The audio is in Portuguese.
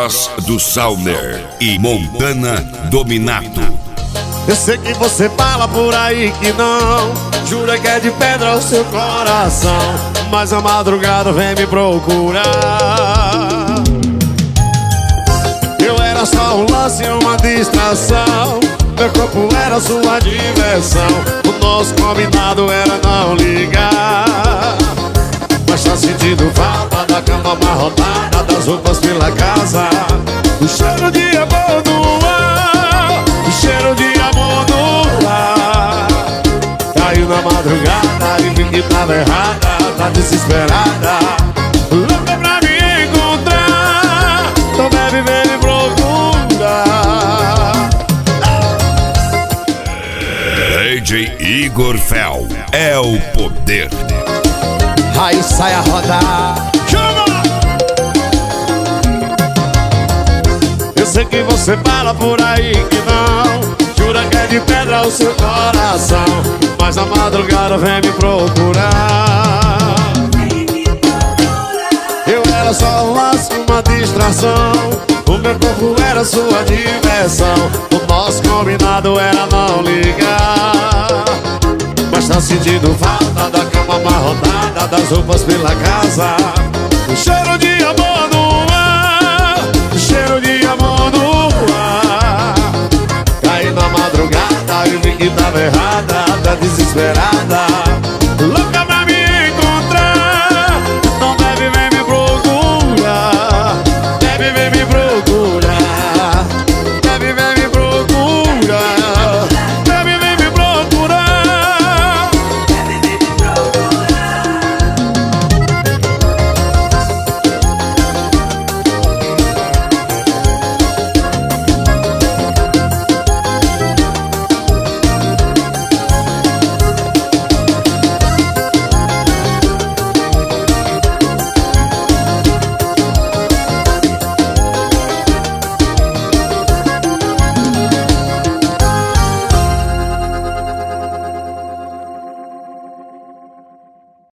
voz do Salner e Montana Dominato. Eu sei que você fala por aí que não, jura que é de pedra o seu coração, mas a madrugada vem me procurar. Eu era só um lance, uma distração, meu corpo era sua diversão, o nosso combinado era não ligar. Mas tá sentindo falta da cama amarrotada, das roupas pela casa, o cheiro de amor no ar, o cheiro de amor no ar. Caiu na madrugada e vi que tava errada, tá desesperada, louca pra me encontrar, então bebe, vem me procurar. DJ Igor Fel é o poder. Aí sai a rodar. Chama! Eu sei que você fala por aí que não, jura que é de pedra o seu coração, mas a madrugada vem me procurar. Eu era só um laço, uma distração, o meu corpo era sua diversão, o nosso combinado era não ligar. Mas tá sentindo falta da cama amarrotada, das roupas pela casa, o cheiro de amor no ar, o cheiro de amor no ar. Caí na madrugada e vi que tava errada, tá desesperada,